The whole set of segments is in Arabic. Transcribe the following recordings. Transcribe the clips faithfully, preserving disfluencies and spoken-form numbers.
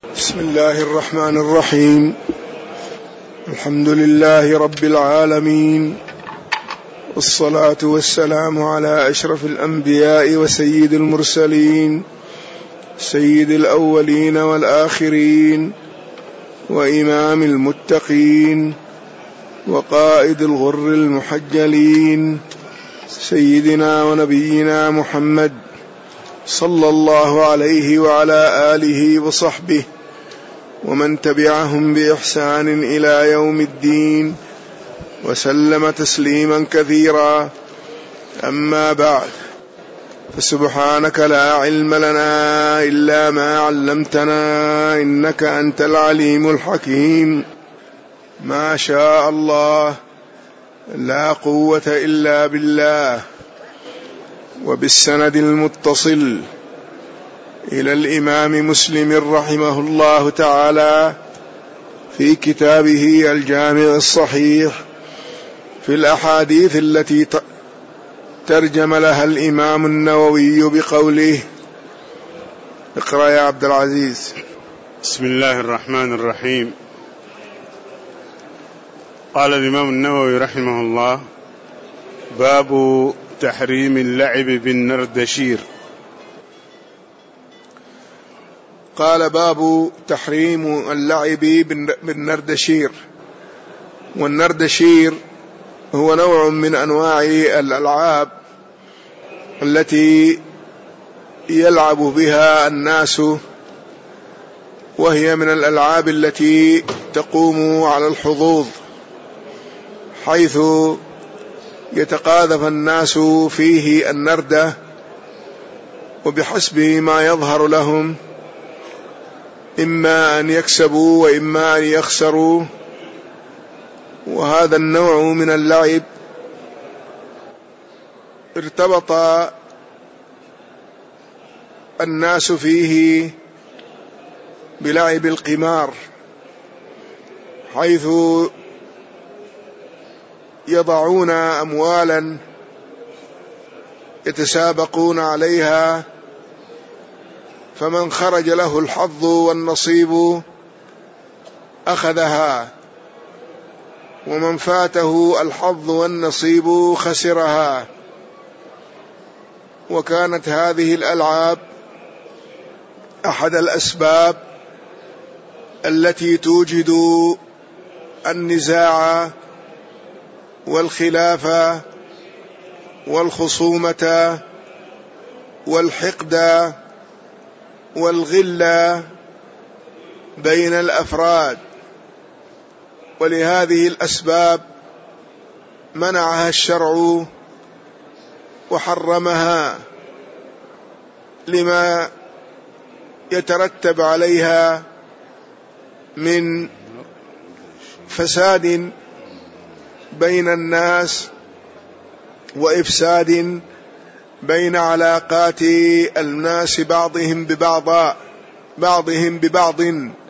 بسم الله الرحمن الرحيم. الحمد لله رب العالمين، والصلاة والسلام على أشرف الأنبياء وسيد المرسلين، سيد الأولين والآخرين، وإمام المتقين، وقائد الغر المحجلين، سيدنا ونبينا محمد صلى الله عليه وعلى آله وصحبه ومن تبعهم بإحسان إلى يوم الدين، وسلم تسليما كثيرا. أما بعد، فسبحانك لا علم لنا إلا ما علمتنا إنك أنت العليم الحكيم. ما شاء الله، لا قوة إلا بالله. وبالسند المتصل إلى الإمام مسلم رحمه الله تعالى في كتابه الجامع الصحيح في الأحاديث التي ترجم لها الإمام النووي بقوله. اقرأ يا عبد العزيز. بسم الله الرحمن الرحيم. قال الإمام النووي رحمه الله: باب تحريم اللعب بالنردشير. قال: باب تحريم اللعب بالنردشير. والنردشير هو نوع من أنواع الألعاب التي يلعب بها الناس، وهي من الألعاب التي تقوم على الحظوظ، حيث يتقاذف الناس فيه النردة، وبحسب ما يظهر لهم إما أن يكسبوا وإما أن يخسروا. وهذا النوع من اللعب ارتبط الناس فيه بلعب القمار، حيث يضعون أموالا يتسابقون عليها، فمن خرج له الحظ والنصيب أخذها، ومن فاته الحظ والنصيب خسرها. وكانت هذه الألعاب أحد الأسباب التي توجد النزاع والخلاف والخصومة والحقد والغل بين الأفراد. ولهذه الأسباب منعها الشرع وحرمها، لما يترتب عليها من فساد بين الناس وإفساد بين علاقات الناس بعضهم ببعض بعضهم ببعض.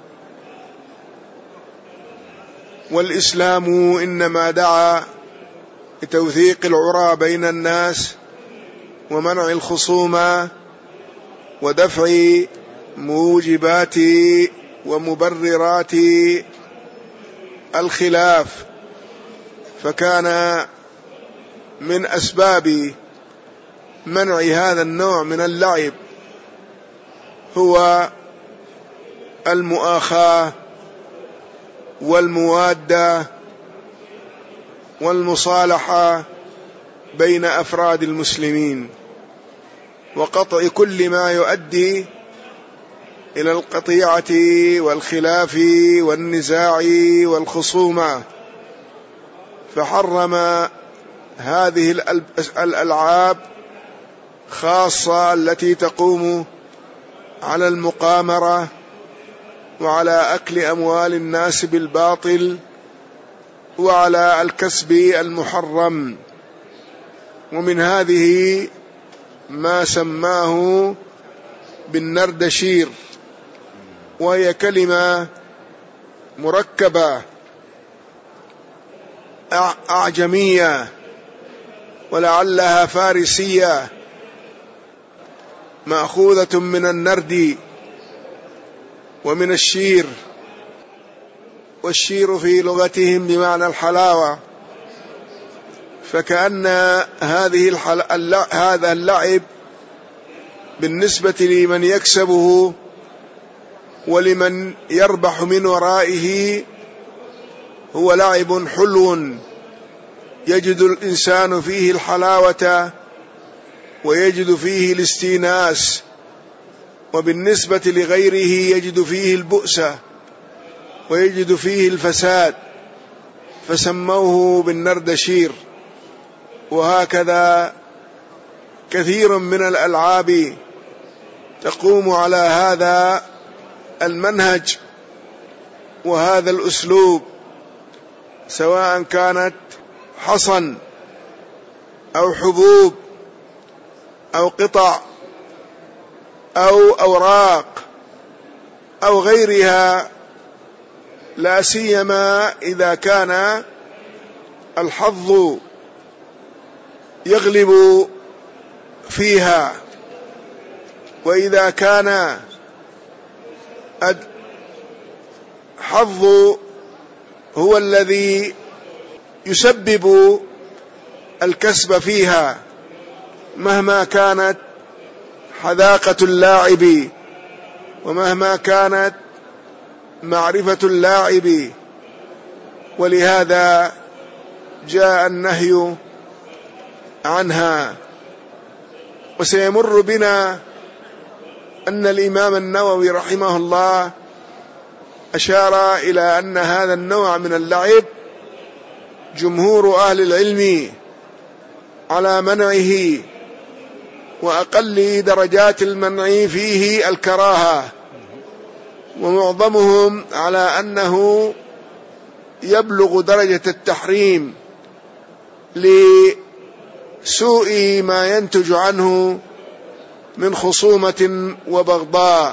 والإسلام إنما دعا لتوثيق العرى بين الناس ومنع الخصومة ودفع موجبات ومبررات الخلاف. فكان من أسباب منع هذا النوع من اللعب هو المؤاخاة والموادة والمصالحة بين أفراد المسلمين، وقطع كل ما يؤدي إلى القطيعة والخلاف والنزاع والخصومة. فحرم هذه الألعاب خاصة التي تقوم على المقامرة وعلى أكل أموال الناس بالباطل وعلى الكسب المحرم. ومن هذه ما سماه بالنردشير، وهي كلمة مركبة أعجمية ولعلها فارسية، مأخوذة من النرد، ومن الشير، والشير في لغتهم بمعنى الحلاوة، فكأن هذه الحل... اللع... هذا اللعب بالنسبة لمن يكسبه ولمن يربح من ورائه هو لعب حلو يجد الإنسان فيه الحلاوة ويجد فيه الاستئناس، وبالنسبة لغيره يجد فيه البؤس ويجد فيه الفساد، فسموه بالنردشير. وهكذا كثير من الألعاب تقوم على هذا المنهج وهذا الأسلوب، سواء كانت حصن أو حبوب أو قطع أو أوراق أو غيرها، لا سيما إذا كان الحظ يغلب فيها، وإذا كان الحظ هو الذي يسبب الكسب فيها، مهما كانت حذاقة اللاعب ومهما كانت معرفة اللاعب. ولهذا جاء النهي عنها. وسيمر بنا أن الإمام النووي رحمه الله أشار إلى أن هذا النوع من اللعب جمهور أهل العلم على منعه، وأقل درجات المنع فيه الكراهة، ومعظمهم على أنه يبلغ درجة التحريم لسوء ما ينتج عنه من خصومة وبغضاء.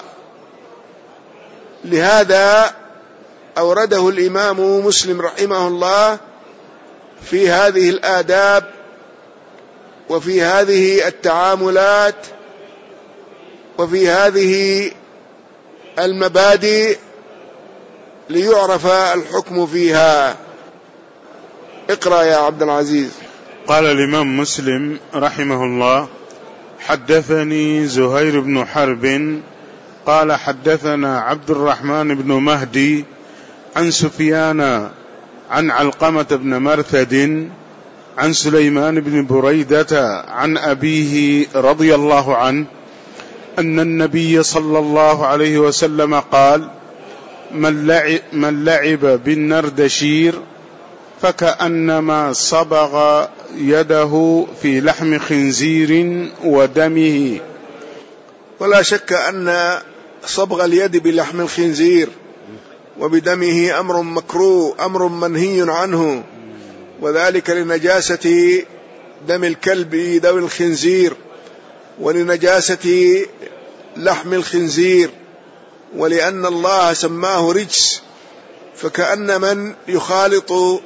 لهذا أورده الإمام مسلم رحمه الله في هذه الآداب وفي هذه التعاملات وفي هذه المبادئ ليعرف الحكم فيها. اقرأ يا عبد العزيز. قال الإمام مسلم رحمه الله: حدثني زهير بن حرب قال حدثنا عبد الرحمن بن مهدي عن سفيان عن علقمة بن مرثد عن سليمان بن بريدة عن أبيه رضي الله عنه أن النبي صلى الله عليه وسلم قال: من لعب, من لعب بالنردشير فكأنما صبغ يده في لحم خنزير ودمه. ولا شك أن صبغ اليد بلحم الخنزير وبدمه أمر مكروه، أمر منهي عنه، وذلك لنجاسة دم الكلب ذوي الخنزير ولنجاسة لحم الخنزير، ولأن الله سماه رجس، فكأن من يخالط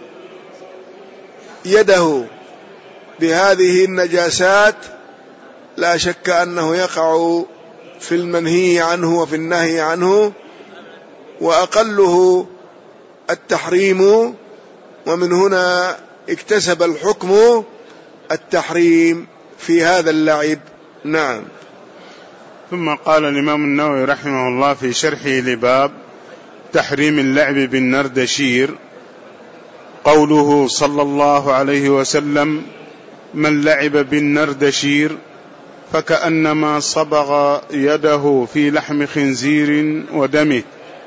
يده بهذه النجاسات لا شك أنه يقع في المنهي عنه وفي النهي عنه، وأقله التحريم، ومن هنا اكتسب الحكم التحريم في هذا اللعب. نعم. ثم قال الإمام النووي رحمه الله في شرحه لباب تحريم اللعب بالنردشير: قوله صلى الله عليه وسلم: من لعب بالنردشير فكأنما صبغ يده في لحم خنزير ودمه.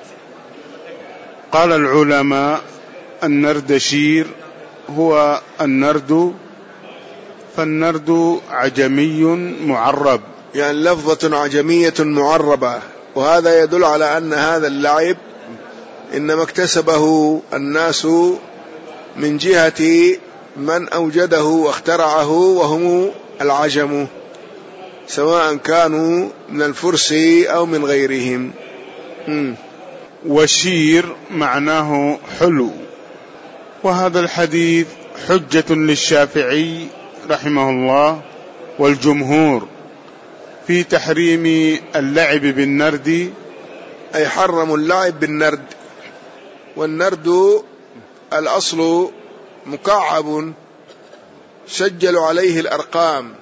قال العلماء: النردشير هو النرد، فالنرد عجمي معرب، يعني لفظة عجمية معربة، وهذا يدل على أن هذا اللعب إنما اكتسبه الناس من جهة من أوجده واخترعه وهم العجم، سواء كانوا من الفرس أو من غيرهم. م. وشير معناه حلو. وهذا الحديث حجة للشافعي رحمه الله والجمهور في تحريم اللعب بالنرد أي حرموا اللعب بالنرد. والنرد الأصل مكعب سجلوا عليه الأرقام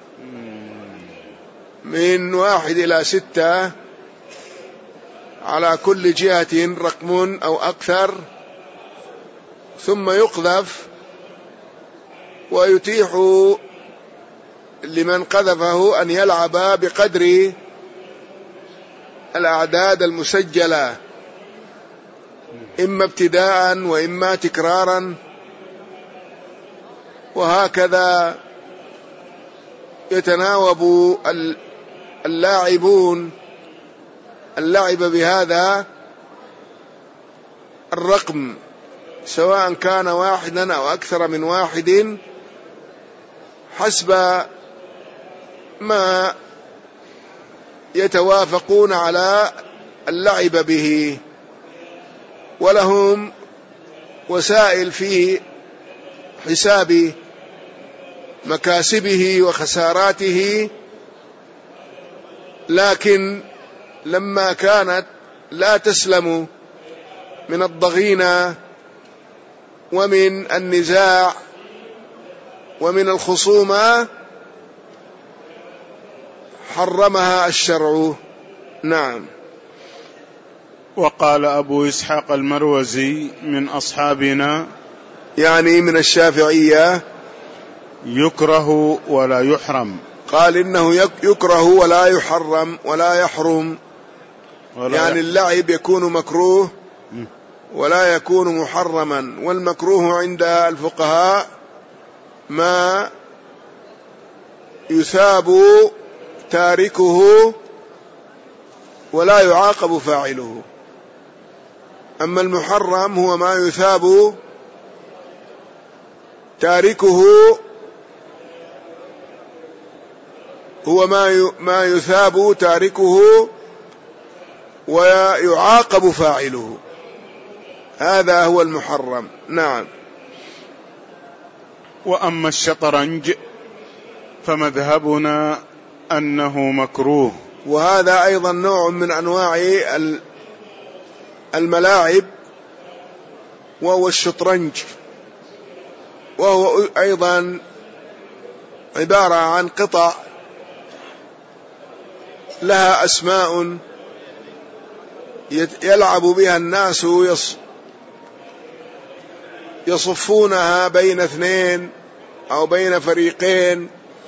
من واحد إلى ستة، على كل جهة رقم أو أكثر، ثم يقذف ويتيح لمن قذفه أن يلعب بقدر الأعداد المسجلة، إما ابتداء وإما تكرارا، وهكذا يتناوب اللاعبون اللعب بهذا الرقم، سواء كان واحدا أو أكثر من واحد، حسب ما يتوافقون على اللعب به. ولهم وسائل في حساب مكاسبه وخساراته، لكن لما كانت لا تسلم من الضغينة ومن النزاع ومن الخصومة حرمها الشرع. نعم. وقال أبو إسحاق المروزي من أصحابنا، يعني من الشافعية، يكره ولا يحرم. قال إنه يكره ولا يحرم ولا يحرم، ولا يعني اللعب يكون مكروه ولا يكون محرما. والمكروه عند الفقهاء ما يثاب تاركه ولا يعاقب فاعله، أما المحرم هو ما يثاب تاركه، هو ما ما يثاب تاركه ويعاقب فاعله، هذا هو المحرم. نعم. وأما الشطرنج فمذهبنا أنه مكروه، وهذا أيضا نوع من أنواع الملاعب، وهو الشطرنج، وهو أيضا عبارة عن قطع لها أسماء يلعب بها الناس، يصفونها بين اثنين أو بين فريقين،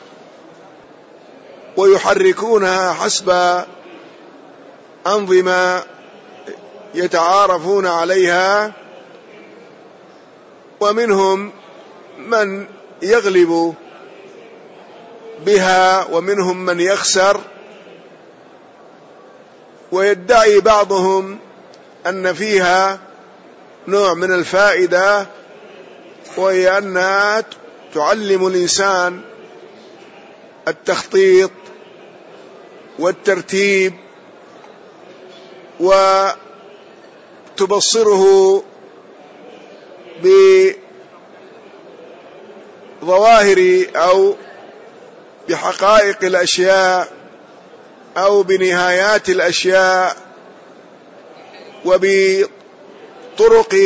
ويحركونها حسب أنظمة يتعارفون عليها، ومنهم من يغلب بها ومنهم من يخسر. ويدعي بعضهم أن فيها نوع من الفائدة، وهي أنها تعلم الإنسان التخطيط والترتيب، وتبصره بظواهر أو بحقائق الأشياء أو بنهايات الأشياء، وبطرق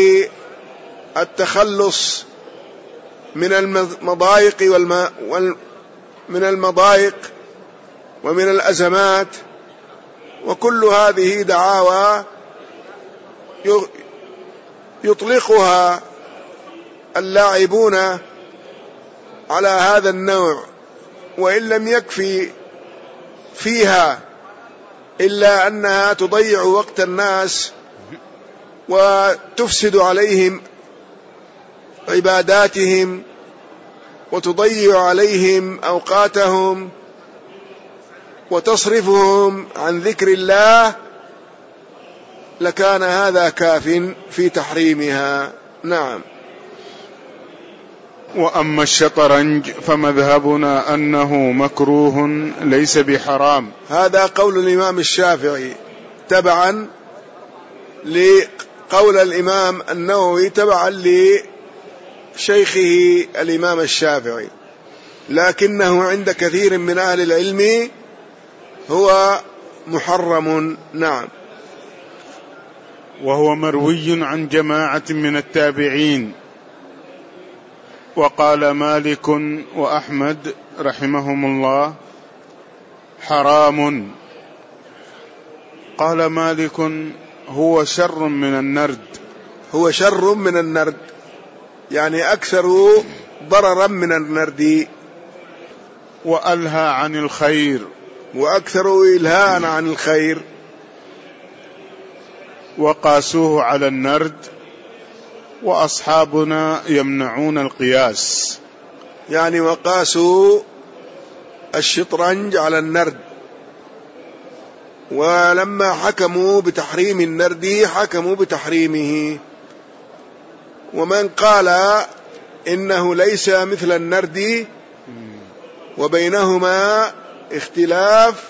التخلص من المضايق والم... وال... من المضايق ومن الأزمات. وكل هذه دعاوى يطلقها اللاعبون على هذا النوع، وإن لم يكفي فيها إلا أنها تضيع وقت الناس وتفسد عليهم عباداتهم وتضيع عليهم أوقاتهم وتصرفهم عن ذكر الله، لكان هذا كاف في تحريمها. نعم. وأما الشطرنج فمذهبنا أنه مكروه ليس بحرام. هذا قول الإمام الشافعي تبعا لقول الإمام النووي تبعا لشيخه الإمام الشافعي، لكنه عند كثير من أهل العلم هو محرم. نعم. وهو مروي عن جماعة من التابعين. وقال مالك وأحمد رحمهم الله حرام. قال مالك هو شر من النرد. هو شر من النرد، يعني أكثر ضررا من النرد. وألهى عن الخير، وأكثر إلهاء عن الخير. وقاسوه على النرد، وأصحابنا يمنعون القياس. يعني وقاسوا الشطرنج على النرد، ولما حكموا بتحريم النرد حكموا بتحريمه. ومن قال إنه ليس مثل النرد وبينهما اختلاف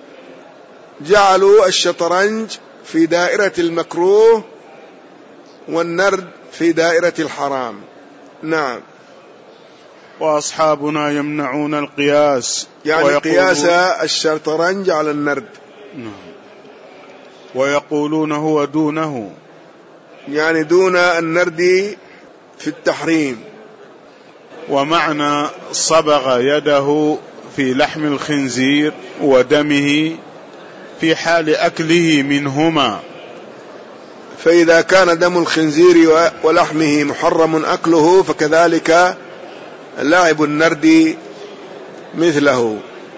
جعلوا الشطرنج في دائرة المكروه والنرد في دائرة الحرام. نعم. وأصحابنا يمنعون القياس، يعني قياس الشطرنج على النرد. نعم. ويقولون هو دونه، يعني دون النرد في التحريم. ومعنى صبغ يده في لحم الخنزير ودمه في حال أكله منهما. فإذا كان دم الخنزير ولحمه محرم أكله، فكذلك لاعب النرد مثله.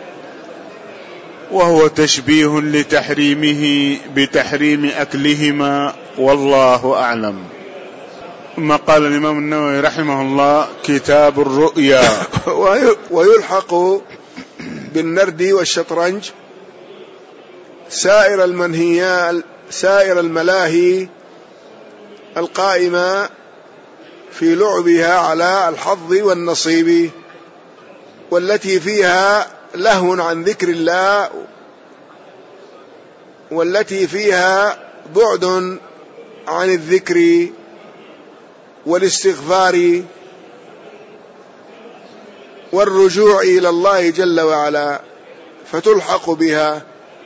وهو تشبيه لتحريمه بتحريم أكلهما، والله أعلم. ثم قال الإمام النووي رحمه الله كتاب الرؤيا. ويلحق بالنرد والشطرنج سائر المنهيات، سائر الملاهي القائمة في لعبها على الحظ والنصيب، والتي فيها لهو عن ذكر الله، والتي فيها بعد عن الذكر والاستغفار والرجوع إلى الله جل وعلا، فتلحق بها،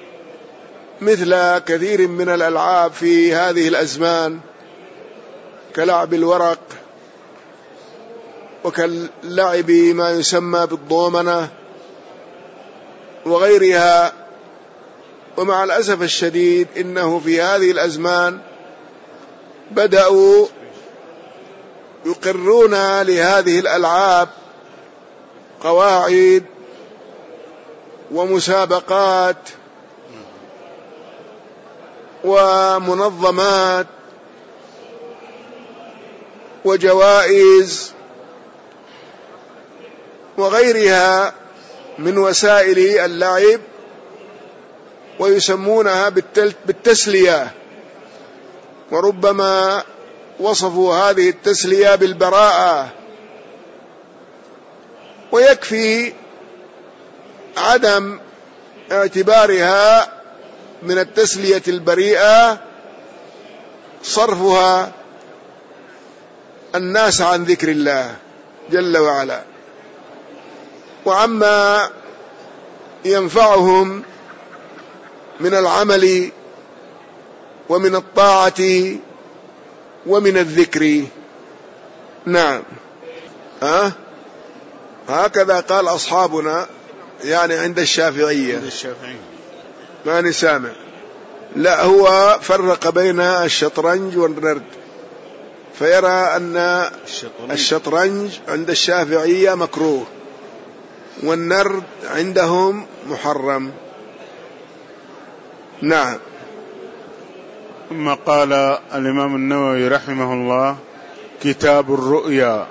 مثل كثير من الألعاب في هذه الأزمان كلعب الورق، وكاللعب ما يسمى بالضومنة وغيرها. ومع الأسف الشديد إنه في هذه الأزمان بدأوا يقرون لهذه الألعاب قواعد ومسابقات ومنظمات وجوائز وغيرها من وسائل اللعب، ويسمونها بالتسلية، وربما وصفوا هذه التسلية بالبراءة. ويكفي عدم اعتبارها من التسلية البريئة صرفها الناس عن ذكر الله جل وعلا وعما ينفعهم من العمل ومن الطاعة ومن الذكر. نعم. ها؟ هكذا قال أصحابنا، يعني عند الشافعية. ما نسامع. لا، هو فرق بين الشطرنج والنرد، فيرى أن الشطرنج عند الشافعية مكروه والنرد عندهم محرم. نعم. ثم قال الإمام النووي رحمه الله كتاب الرؤيا.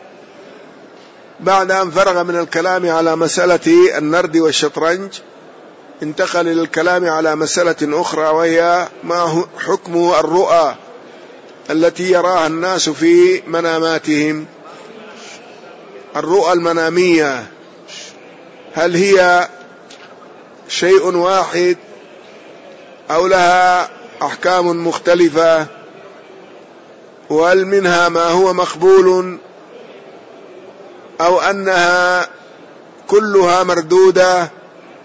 بعد أن فرغ من الكلام على مسألة النرد والشطرنج انتقل إلى الكلام على مسألة أخرى، وهي ما حكم الرؤى التي يراها الناس في مناماتهم. الرؤى المنامية هل هي شيء واحد أو لها أحكام مختلفة؟ وهل منها ما هو مقبول أو أنها كلها مردودة،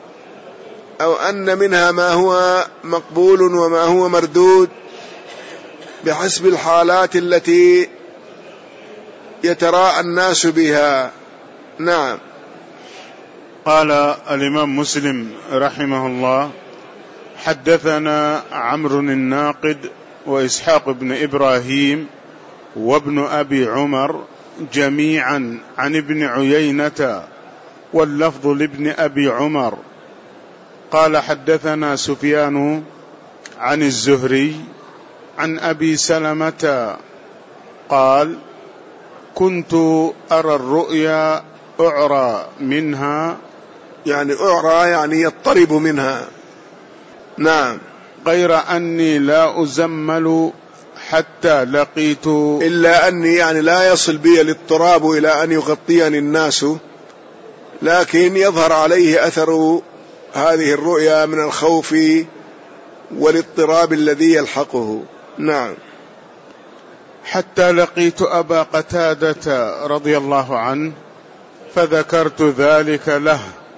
أو أن منها ما هو مقبول وما هو مردود؟ بحسب الحالات التي يتراءى الناس بها. نعم. قال الإمام مسلم رحمه الله: حدثنا عمرو الناقد وإسحاق بن إبراهيم وابن أبي عمر جميعا عن ابن عيينة، واللفظ لابن أبي عمر قال: حدثنا سفيان عن الزهري عن أبي سلمة قال: كنت أرى الرؤيا أعرى منها، يعني أعرى يعني يضطرب منها. نعم. غير أني لا أزمل حتى لقيت، إلا أني يعني لا يصل بي الاضطراب إلى أن يغطيني الناس، لكن يظهر عليه أثر هذه الرؤيا من الخوف والاضطراب الذي يلحقه. نعم. حتى لقيت أبا قتادة رضي الله عنه فذكرت ذلك له،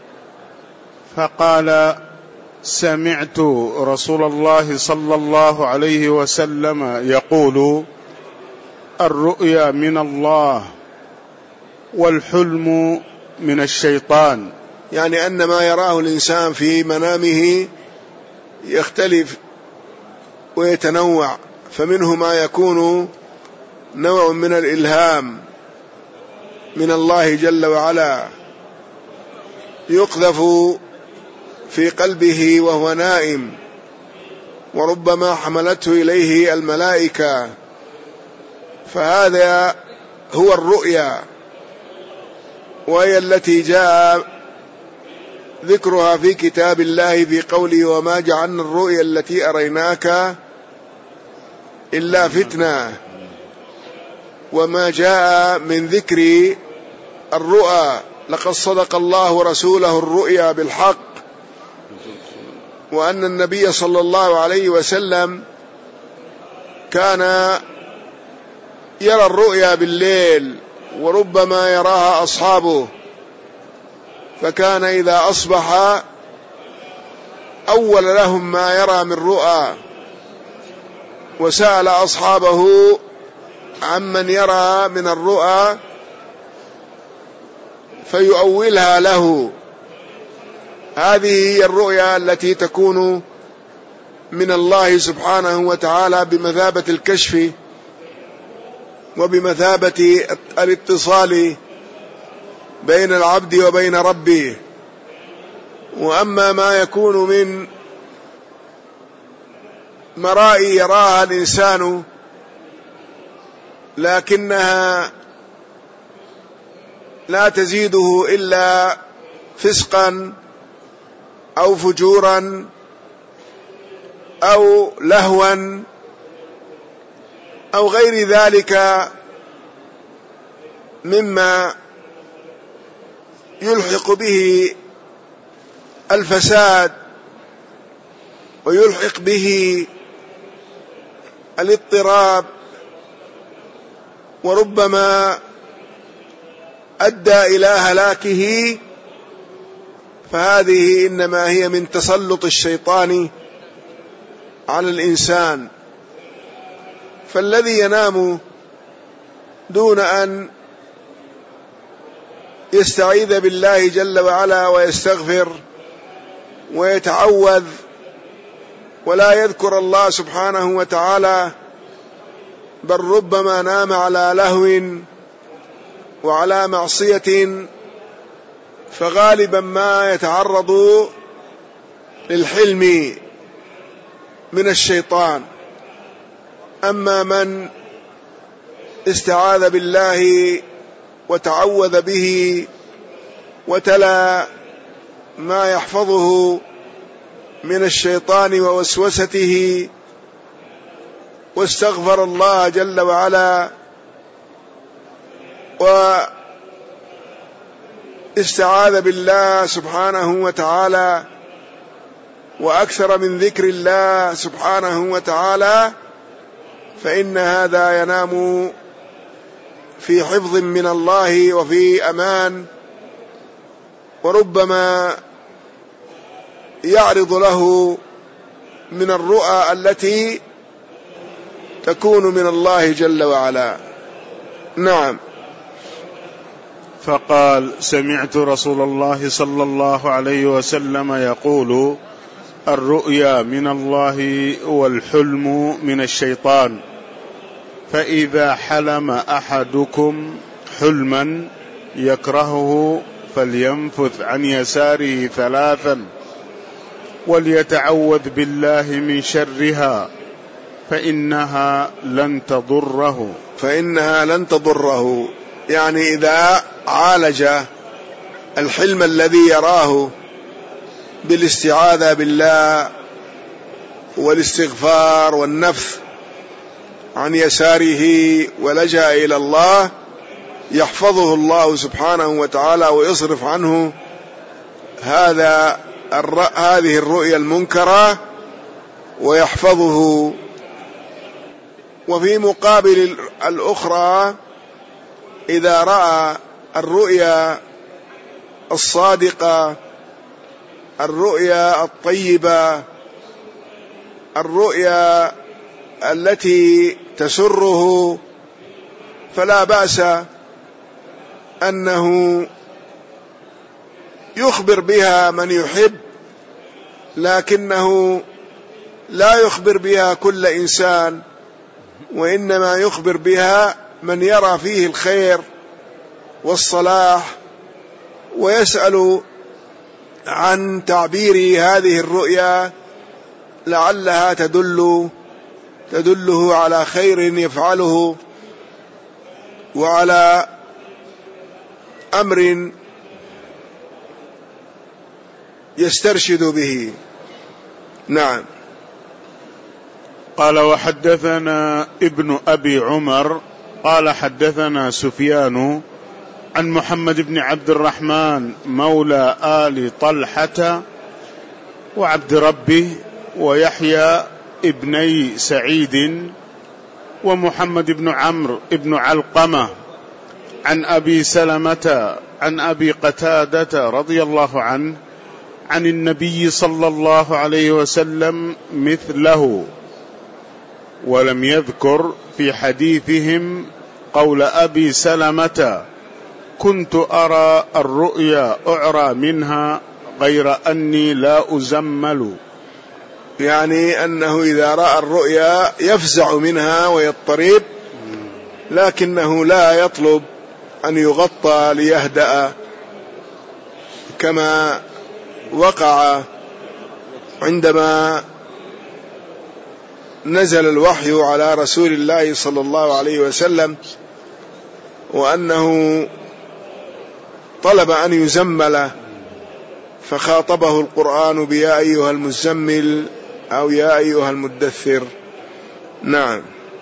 فقال: سمعت رسول الله صلى الله عليه وسلم يقول: الرؤيا من الله والحلم من الشيطان. يعني أن ما يراه الإنسان في منامه يختلف ويتنوع، فمنه ما يكون نوع من الإلهام من الله جل وعلا يقذف في قلبه وهو نائم، وربما حملته إليه الملائكة، فهذا هو الرؤيا، وهي التي جاء ذكرها في كتاب الله في قوله: وما جعلنا الرؤيا التي أريناك إلا فتنة. وما جاء من ذكر الرؤى: لقد صدق الله رسوله الرؤيا بالحق، وأن النبي صلى الله عليه وسلم كان يرى الرؤيا بالليل، وربما يراها أصحابه، فكان إذا أصبح أول لهم ما يرى من رؤى، وسأل أصحابه عمن يرى من الرؤى فيؤولها له. هذه هي الرؤيا التي تكون من الله سبحانه وتعالى بمثابة الكشف وبمثابة الاتصال بين العبد وبين ربه. وأما ما يكون من مرائي يراها الإنسان لكنها لا تزيده إلا فسقا أو فجورا أو لهوا أو غير ذلك مما يلحق به الفساد ويلحق به الاضطراب، وربما أدى إلى هلاكه، فهذه إنما هي من تسلط الشيطان على الإنسان. فالذي ينام دون أن يستعيذ بالله جل وعلا ويستغفر ويتعوذ ولا يذكر الله سبحانه وتعالى، بل ربما نام على لهو وعلى معصية، فغالبا ما يتعرض للحلم من الشيطان. أما من استعاذ بالله وتعوذ به وتلا ما يحفظه من الشيطان ووسوسته واستغفر الله جل وعلا واستعاذ بالله سبحانه وتعالى وأكثر من ذكر الله سبحانه وتعالى، فإن هذا ينام في حفظ من الله وفي أمان، وربما يعرض له من الرؤى التي تكون من الله جل وعلا. نعم. فقال: سمعت رسول الله صلى الله عليه وسلم يقول: الرؤيا من الله والحلم من الشيطان، فإذا حلم أحدكم حلما يكرهه فلينفث عن يساره ثلاثا وليتعوذ بالله من شرها فإنها لن تضره. فإنها لن تضره، يعني إذا عالج الحلم الذي يراه بالاستعاذة بالله والاستغفار والنفث عن يساره ولجأ إلى الله، يحفظه الله سبحانه وتعالى ويصرف عنه هذا هذه الرؤيا المنكرة ويحفظه. وفي مقابل الأخرى إذا رأى الرؤيا الصادقة، الرؤيا الطيبة، الرؤيا التي تسره، فلا بأس أنه يخبر بها من يحب، لكنه لا يخبر بها كل إنسان، وإنما يخبر بها من يرى فيه الخير والصلاح، ويسأل عن تعبير هذه الرؤيا لعلها تدل تدله على خير يفعله وعلى أمر يسترشد به. نعم. قال: وحدثنا ابن أبي عمر قال حدثنا سفيان عن محمد بن عبد الرحمن مولى آل طلحة وعبد ربه ويحيى ابني سعيد ومحمد بن عمرو بن علقمة عن أبي سلمة عن أبي قتادة رضي الله عنه عن النبي صلى الله عليه وسلم مثله، ولم يذكر في حديثهم قول أبي سلمة: كنت أرى الرؤيا أعرى منها غير أني لا أزمل، يعني أنه إذا رأى الرؤيا يفزع منها ويضطرب، لكنه لا يطلب أن يغطى ليهدأ كما وقع عندما نزل الوحي على رسول الله صلى الله عليه وسلم، وأنه طلب أن يزمل، فخاطبه القرآن بيا أيها المزمل أو يا أيها المدثر. نعم.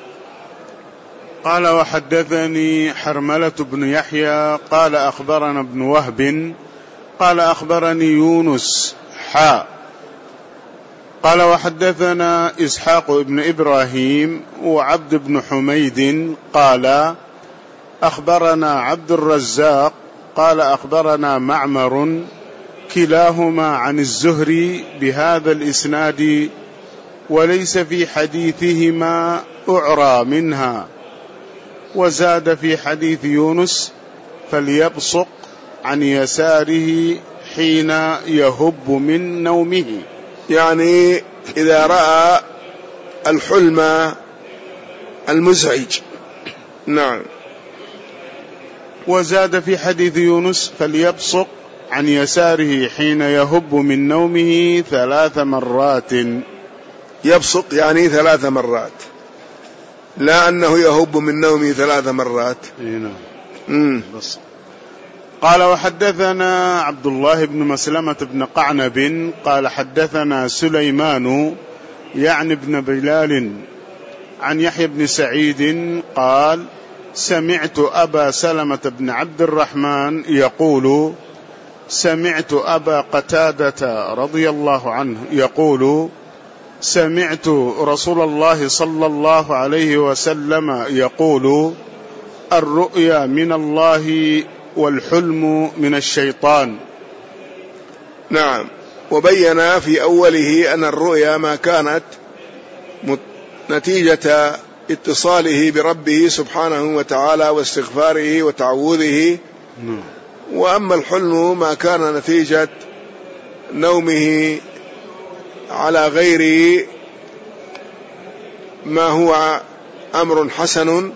قال: وحدثني حرملة بن يحيى قال أخبرنا ابن وهب قال أخبرني يونس حاء قال: وحدثنا إسحاق بن إبراهيم وعبد بن حميد قال أخبرنا عبد الرزاق قال أخبرنا معمر كلاهما عن الزهري بهذا الإسناد، وليس في حديثهما أعرى منها، وزاد في حديث يونس: فليبصق عن يساره حين يهب من نومه، يعني إذا رأى الحلم المزعج. نعم. وزاد في حديث يونس: فليبصق عن يساره حين يهب من نومه ثلاث مرات. يبصق يعني ثلاث مرات، لا أنه يهب من نومه ثلاث مرات. نعم. قال: وحدثنا عبد الله بن مسلمة بن قعنب قال حدثنا سليمان يعني بن بلال عن يحيى بن سعيد قال: سمعت أبا سلمة بن عبد الرحمن يقول: سمعت أبا قتادة رضي الله عنه يقول: سمعت رسول الله صلى الله عليه وسلم يقول: الرؤيا من الله والحلم من الشيطان. نعم. وبين في أوله أن الرؤيا ما كانت نتيجة اتصاله بربه سبحانه وتعالى واستغفاره وتعوذه. وأما الحلم ما كان نتيجة نومه على غير ما هو أمر حسن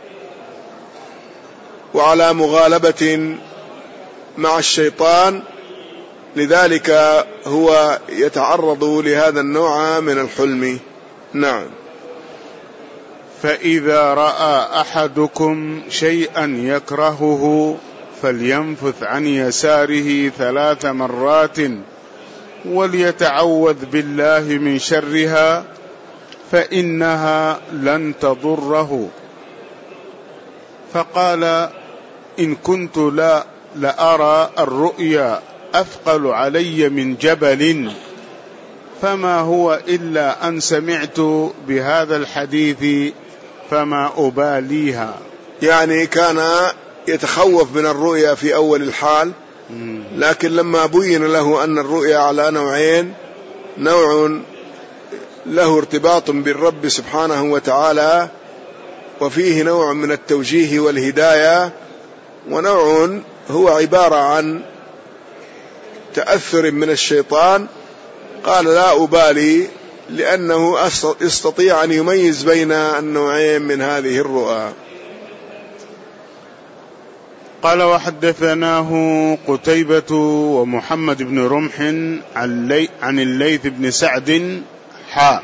وعلى مغالبة مع الشيطان، لذلك هو يتعرض لهذا النوع من الحلم. نعم. فإذا رأى أحدكم شيئا يكرهه فلينفث عن يساره ثلاث مرات وليتعوذ بالله من شرها فإنها لن تضره. فقال: إن كنت لا لأرى الرؤيا أثقل علي من جبل، فما هو إلا أن سمعت بهذا الحديث فما أباليها. يعني كان يتخوف من الرؤيا في أول الحال، لكن لما بين له أن الرؤيا على نوعين، نوع له ارتباط بالرب سبحانه وتعالى وفيه نوع من التوجيه والهداية، ونوع هو عبارة عن تأثر من الشيطان، قال: لا أبالي، لأنه يستطيع أن يميز بين النوعين من هذه الرؤى. قال: وحدثناه قتيبة ومحمد بن رمح عن الليث بن سعد حاء.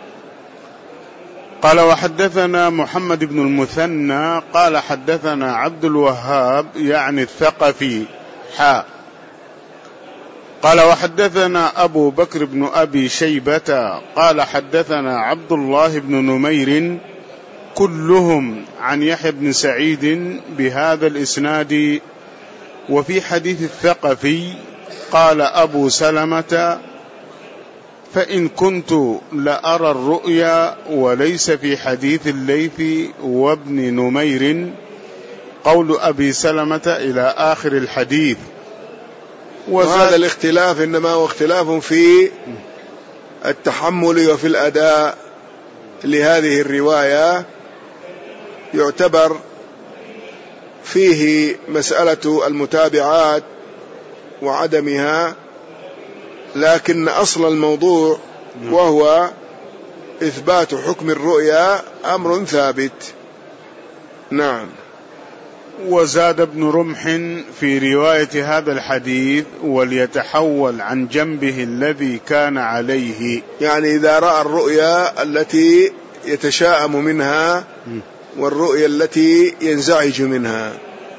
قال: وحدثنا محمد بن المثنى قال: حدثنا عبد الوهاب يعني الثقفي حاء. قال: وحدثنا أبو بكر بن أبي شيبة قال: حدثنا عبد الله بن نمير كلهم عن يحيى بن سعيد بهذا الإسناد. وفي حديث الثقفي قال أبو سلمة: فإن كنت لأرى الرؤيا، وليس في حديث الليث وابن نمير قول أبي سلمة إلى آخر الحديث. وهذا الاختلاف إنما هو اختلاف في التحمل وفي الأداء لهذه الرواية، يعتبر فيه مسألة المتابعات وعدمها، لكن أصل الموضوع وهو إثبات حكم الرؤيا أمر ثابت. نعم. وزاد ابن رمح في رواية هذا الحديث: وليتحول عن جنبه الذي كان عليه. يعني إذا رأى الرؤيا التي يتشاءم منها والرؤيا التي ينزعج منها.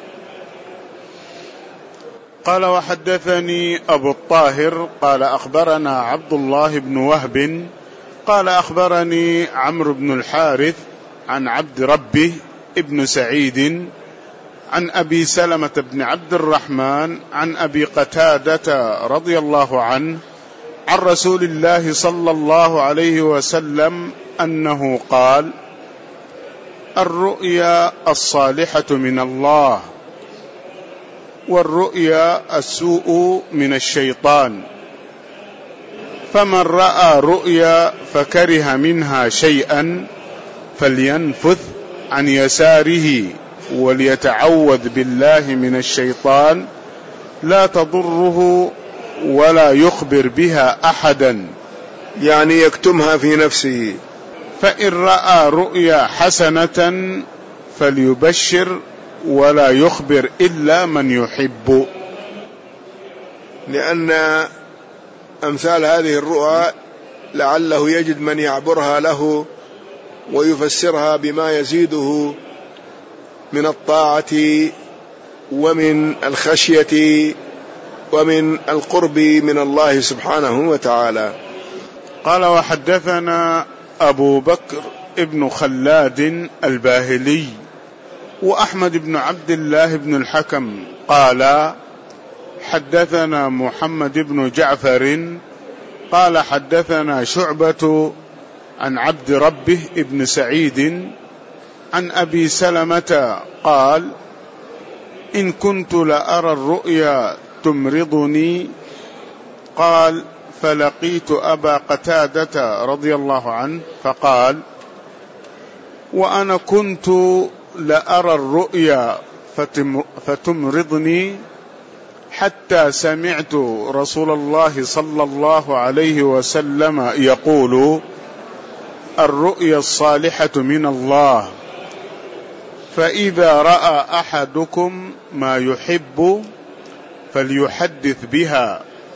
قال: وحدثني أبو الطاهر قال: أخبرنا عبد الله بن وهب قال: أخبرني عمرو بن الحارث عن عبد ربه ابن سعيد عن أبي سلمة بن عبد الرحمن عن أبي قتادة رضي الله عنه عن رسول الله صلى الله عليه وسلم أنه قال: الرؤيا الصالحة من الله، والرؤيا السوء من الشيطان، فمن رأى رؤيا فكره منها شيئا فلينفث عن يساره وليتعوذ بالله من الشيطان، لا تضره ولا يخبر بها أحدا، يعني يكتمها في نفسه. فإن رأى رؤيا حسنة فليبشر ولا يخبر إلا من يحب. لأن أمثال هذه الرؤى لعله يجد من يعبرها له ويفسرها بما يزيده من الطاعة ومن الخشية ومن القرب من الله سبحانه وتعالى. قال: وحدثنا أبو بكر ابن خلاد الباهلي وأحمد بن عبد الله بن الحكم قال: حدثنا محمد بن جعفر قال: حدثنا شعبة عن عبد ربه ابن سعيد عن أبي سلمة قال: إن كنت لأرى الرؤيا تمرضني. قال: فلقيت أبا قتادة رضي الله عنه فقال: وأنا كنت لأرى الرؤيا فتمرضني حتى سمعت رسول الله صلى الله عليه وسلم يقول: الرؤيا الصالحة من الله، فإذا رأى أحدكم ما يحب فليحدث بها،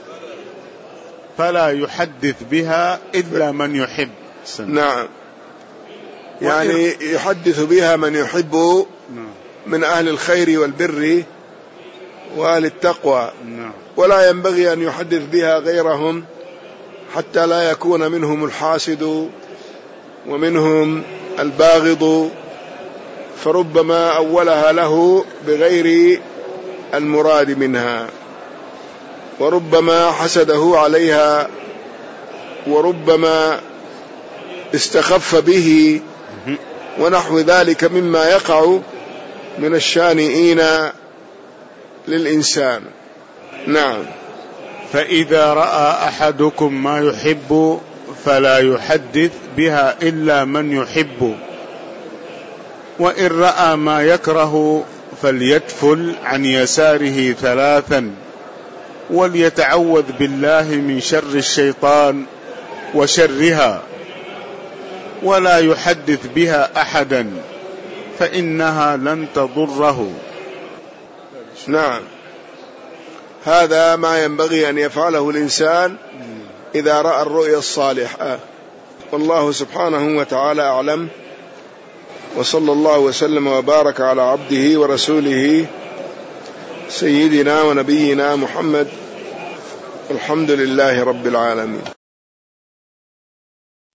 فلا يحدث بها إلا من يحب. نعم، يعني يحدث بها من يحب من أهل الخير والبر وأهل التقوى، ولا ينبغي أن يحدث بها غيرهم حتى لا يكون منهم الحاسد ومنهم الباغض، فربما أولها له بغير المراد منها، وربما حسده عليها، وربما استخف به، ونحو ذلك مما يقع من الشانئين للإنسان. نعم. فإذا رأى أحدكم ما يحب فلا يحدث بها إلا من يحب، وإن رأى ما يكره فليتفل عن يساره ثلاثا، وليتعوذ بالله من شر الشيطان وشرها، ولا يحدث بها أحدا فإنها لن تضره. نعم، هذا ما ينبغي أن يفعله الإنسان إذا رأى الرؤيا الصالحة. والله سبحانه وتعالى أعلم، وصلى الله وسلم وبارك على عبده ورسوله سيدنا ونبينا محمد، الحمد لله رب العالمين.